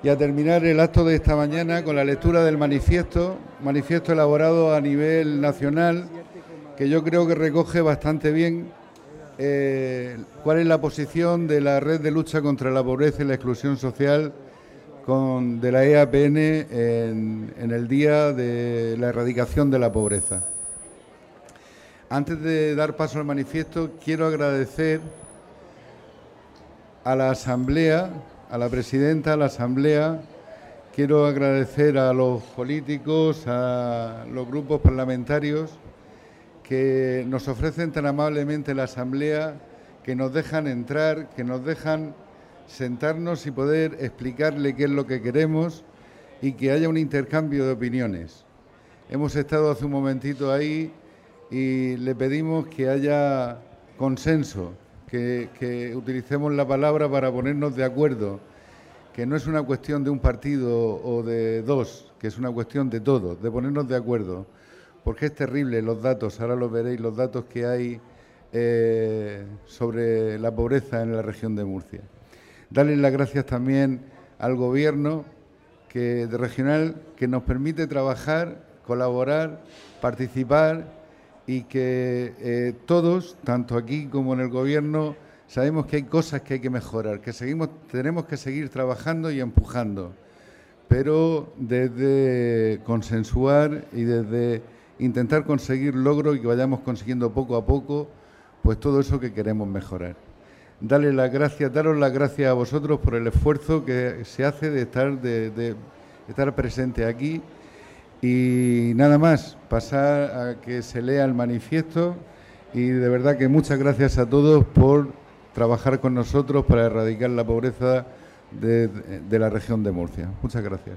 y a terminar el acto de esta mañana con la lectura del manifiesto elaborado a nivel nacional, que yo creo que recoge bastante bien cuál es la posición de la Red de Lucha contra la Pobreza y la Exclusión Social de la EAPN en el Día de la Erradicación de la Pobreza. Antes de dar paso al manifiesto, quiero agradecer a la Asamblea, a la presidenta de la Asamblea, quiero agradecer a los políticos, a los grupos parlamentarios que nos ofrecen tan amablemente la Asamblea, que nos dejan entrar, que nos dejan sentarnos y poder explicarle qué es lo que queremos y que haya un intercambio de opiniones. Hemos estado hace un momentito ahí y le pedimos que haya consenso, que utilicemos la palabra para ponernos de acuerdo, que no es una cuestión de un partido o de dos, que es una cuestión de todos, de ponernos de acuerdo, porque es terrible los datos, ahora lo veréis, los datos que hay sobre la pobreza en la región de Murcia. Darles las gracias también al Gobierno regional que nos permite trabajar, colaborar, participar y que todos, tanto aquí como en el Gobierno, sabemos que hay cosas que hay que mejorar, que tenemos que seguir trabajando y empujando, pero desde consensuar y desde intentar conseguir logros y que vayamos consiguiendo poco a poco, pues todo eso que queremos mejorar. Daros las gracias a vosotros por el esfuerzo que se hace de estar presente aquí. Y nada más, pasar a que se lea el manifiesto y de verdad que muchas gracias a todos por trabajar con nosotros para erradicar la pobreza de la región de Murcia. Muchas gracias.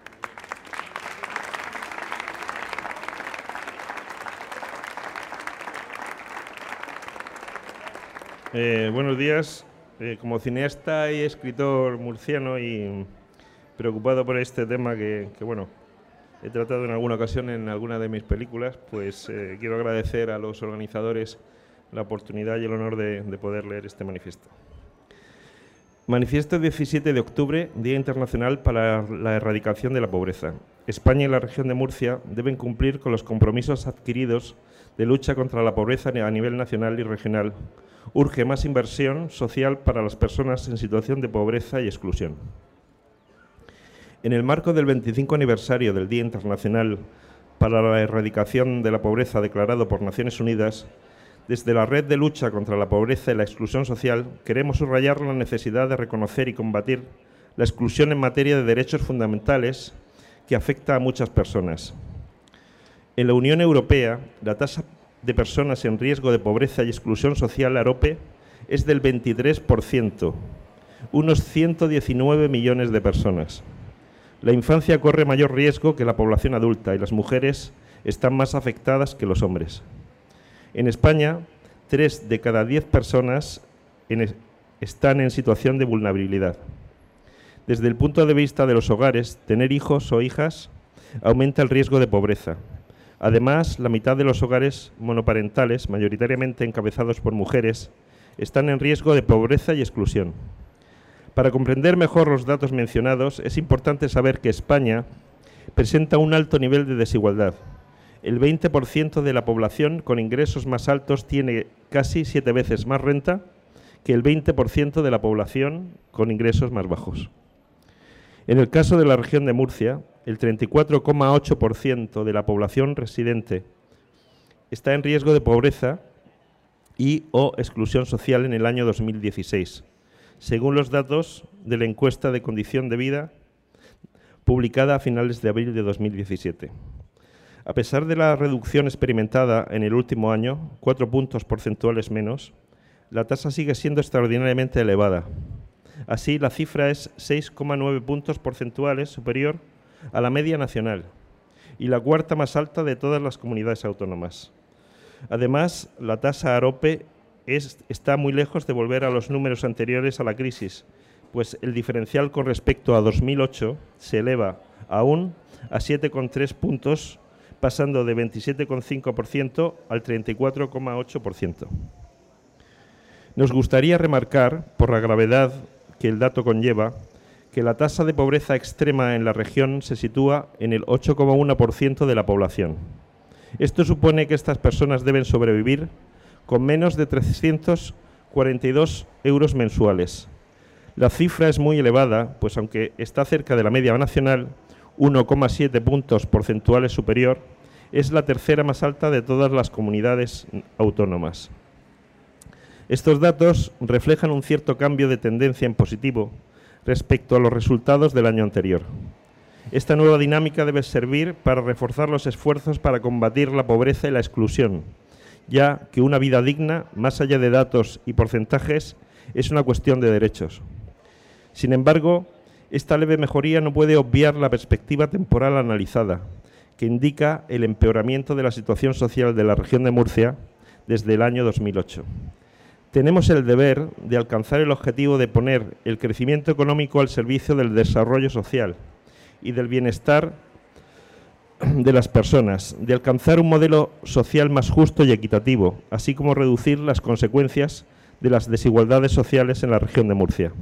Buenos días. Como cineasta y escritor murciano y preocupado por este tema que bueno, he tratado en alguna ocasión en alguna de mis películas, pues quiero agradecer a los organizadores la oportunidad y el honor de poder leer este manifiesto. Manifiesto 17 de octubre, Día Internacional para la Erradicación de la Pobreza. España y la región de Murcia deben cumplir con los compromisos adquiridos de lucha contra la pobreza a nivel nacional y regional. Urge más inversión social para las personas en situación de pobreza y exclusión. En el marco del 25 aniversario del Día Internacional para la Erradicación de la Pobreza declarado por Naciones Unidas, desde la Red de Lucha contra la Pobreza y la Exclusión Social queremos subrayar la necesidad de reconocer y combatir la exclusión en materia de derechos fundamentales que afecta a muchas personas. En la Unión Europea, la tasa de personas en riesgo de pobreza y exclusión social, AROPE, es del 23%, unos 119 millones de personas. La infancia corre mayor riesgo que la población adulta y las mujeres están más afectadas que los hombres. En España, 3 de cada 10 personas están en situación de vulnerabilidad. Desde el punto de vista de los hogares, tener hijos o hijas aumenta el riesgo de pobreza. Además, la mitad de los hogares monoparentales, mayoritariamente encabezados por mujeres, están en riesgo de pobreza y exclusión. Para comprender mejor los datos mencionados, es importante saber que España presenta un alto nivel de desigualdad. El 20% de la población con ingresos más altos tiene casi 7 veces más renta que el 20% de la población con ingresos más bajos. En el caso de la región de Murcia, el 34,8% de la población residente está en riesgo de pobreza y o exclusión social en el año 2016, según los datos de la encuesta de condición de vida publicada a finales de abril de 2017. A pesar de la reducción experimentada en el último año, 4 puntos porcentuales menos, la tasa sigue siendo extraordinariamente elevada. Así, la cifra es 6,9 puntos porcentuales superior a la media nacional y la cuarta más alta de todas las comunidades autónomas. Además, la tasa AROPE está muy lejos de volver a los números anteriores a la crisis, pues el diferencial con respecto a 2008 se eleva aún a 7,3 puntos, pasando de 27,5% al 34,8%. Nos gustaría remarcar, por la gravedad que el dato conlleva, que la tasa de pobreza extrema en la región se sitúa en el 8,1% de la población. Esto supone que estas personas deben sobrevivir con menos de 342 euros mensuales. La cifra es muy elevada, pues aunque está cerca de la media nacional, 1,7 puntos porcentuales superior, es la tercera más alta de todas las comunidades autónomas. Estos datos reflejan un cierto cambio de tendencia en positivo respecto a los resultados del año anterior. Esta nueva dinámica debe servir para reforzar los esfuerzos para combatir la pobreza y la exclusión, ya que una vida digna, más allá de datos y porcentajes, es una cuestión de derechos. Sin embargo, esta leve mejoría no puede obviar la perspectiva temporal analizada, que indica el empeoramiento de la situación social de la región de Murcia desde el año 2008. Tenemos el deber de alcanzar el objetivo de poner el crecimiento económico al servicio del desarrollo social y del bienestar de las personas, de alcanzar un modelo social más justo y equitativo, así como reducir las consecuencias de las desigualdades sociales en la región de Murcia.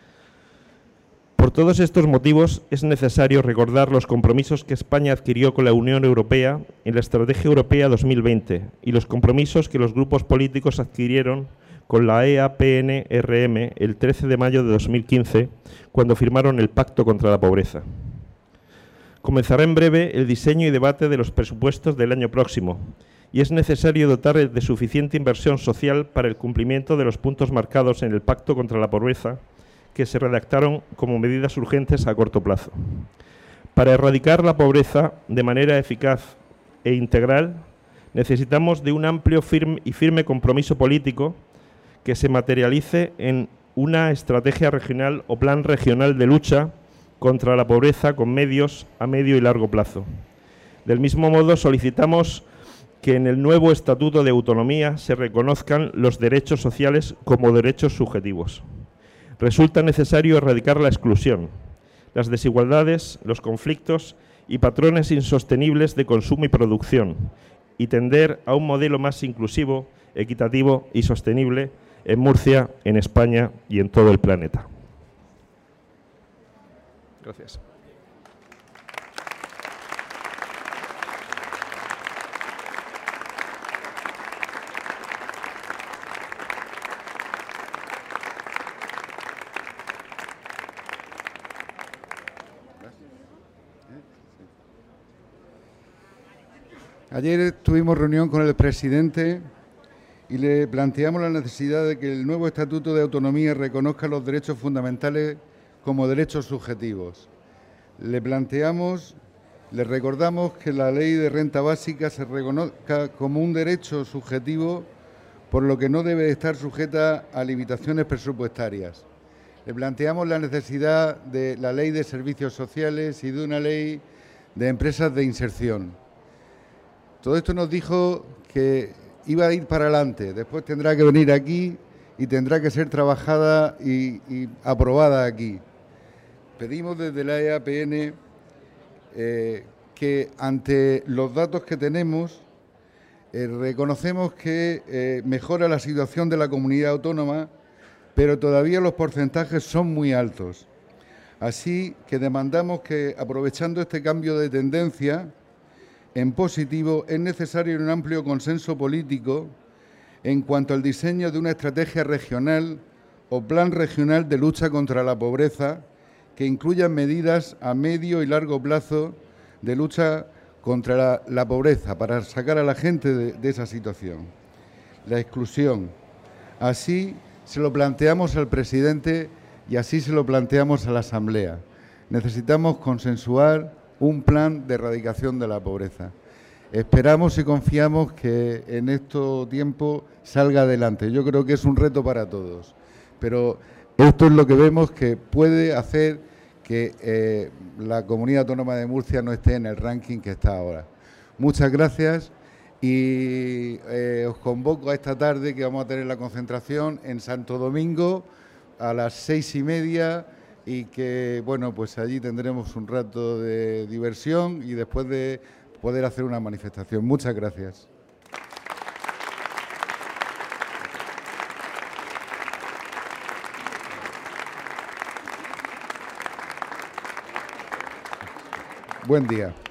Por todos estos motivos, es necesario recordar los compromisos que España adquirió con la Unión Europea en la Estrategia Europea 2020 y los compromisos que los grupos políticos adquirieron con la EAPN-RM el 13 de mayo de 2015, cuando firmaron el Pacto contra la Pobreza. Comenzará en breve el diseño y debate de los presupuestos del año próximo y es necesario dotar de suficiente inversión social para el cumplimiento de los puntos marcados en el Pacto contra la Pobreza, que se redactaron como medidas urgentes a corto plazo. Para erradicar la pobreza de manera eficaz e integral, necesitamos de un amplio y firme compromiso político que se materialice en una estrategia regional o plan regional de lucha contra la pobreza con medios a medio y largo plazo. Del mismo modo, solicitamos que en el nuevo Estatuto de Autonomía se reconozcan los derechos sociales como derechos subjetivos. Resulta necesario erradicar la exclusión, las desigualdades, los conflictos y patrones insostenibles de consumo y producción y tender a un modelo más inclusivo, equitativo y sostenible en Murcia, en España y en todo el planeta. Gracias. Ayer tuvimos reunión con el presidente y le planteamos la necesidad de que el nuevo Estatuto de Autonomía reconozca los derechos fundamentales como derechos subjetivos. Le recordamos que la Ley de Renta Básica se reconozca como un derecho subjetivo, por lo que no debe estar sujeta a limitaciones presupuestarias. Le planteamos la necesidad de la Ley de Servicios Sociales y de una ley de empresas de inserción. Todo esto nos dijo que iba a ir para adelante, después tendrá que venir aquí y tendrá que ser trabajada y aprobada aquí. Pedimos desde la EAPN que ante los datos que tenemos reconocemos que mejora la situación de la comunidad autónoma, pero todavía los porcentajes son muy altos. Así que demandamos que, aprovechando este cambio de tendencia en positivo, es necesario un amplio consenso político en cuanto al diseño de una estrategia regional o plan regional de lucha contra la pobreza que incluya medidas a medio y largo plazo de lucha contra la pobreza para sacar a la gente de esa situación. La exclusión. Así se lo planteamos al presidente y así se lo planteamos a la Asamblea. Necesitamos consensuar un plan de erradicación de la pobreza. Esperamos y confiamos que en este tiempo salga adelante. Yo creo que es un reto para todos, pero esto es lo que vemos que puede hacer que la Comunidad Autónoma de Murcia no esté en el ranking que está ahora. Muchas gracias y os convoco a esta tarde que vamos a tener la concentración en Santo Domingo a las 6:30 y que, bueno, pues allí tendremos un rato de diversión y después de poder hacer una manifestación. Muchas gracias. Buen día.